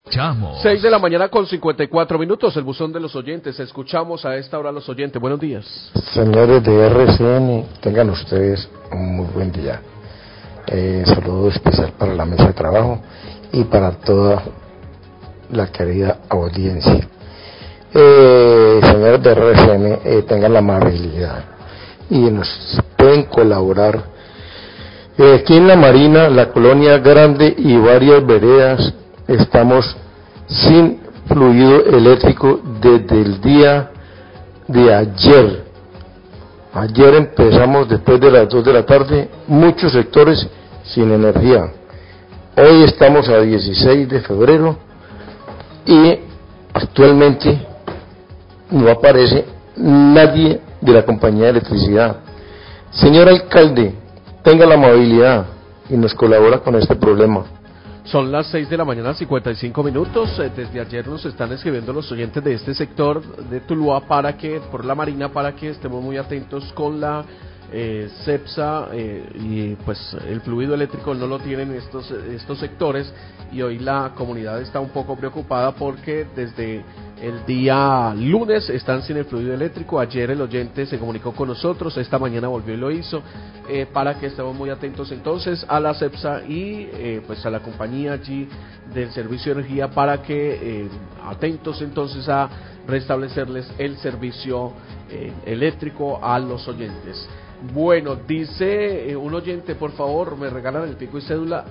escuchamos. 6 de la mañana con 54 minutos, el buzón de los oyentes. Escuchamos a esta hora a los oyentes. Buenos días. Señores de RCN, tengan ustedes un muy buen día. Saludo especial para la mesa de trabajo y para toda la querida audiencia. Señores de RCN, tengan la amabilidad y nos pueden colaborar. Aquí en la Marina, la Colonia Grande y varias veredas estamos sin fluido eléctrico desde el día de ayer. Ayer empezamos después de las 2 de la tarde, muchos sectores sin energía. Hoy estamos a 16 de febrero y actualmente no aparece nadie de la compañía de electricidad. Señor alcalde, tenga la amabilidad y nos colabora con este problema. Son las 6 de la mañana, 55 minutos. Desde ayer nos están escribiendo los oyentes de este sector de Tuluá por la Marina, para que estemos muy atentos con la CEPSA, y pues el fluido eléctrico no lo tienen estos sectores, y hoy la comunidad está un poco preocupada porque desde el día lunes están sin el fluido eléctrico. Ayer el oyente se comunicó con nosotros, esta mañana volvió y lo hizo, para que estemos muy atentos entonces a la CEPSA y pues a la compañía allí del servicio de energía, para que atentos entonces a restablecerles el servicio eléctrico a los oyentes. Bueno, dice un oyente, por favor, me regalan el pico y cédula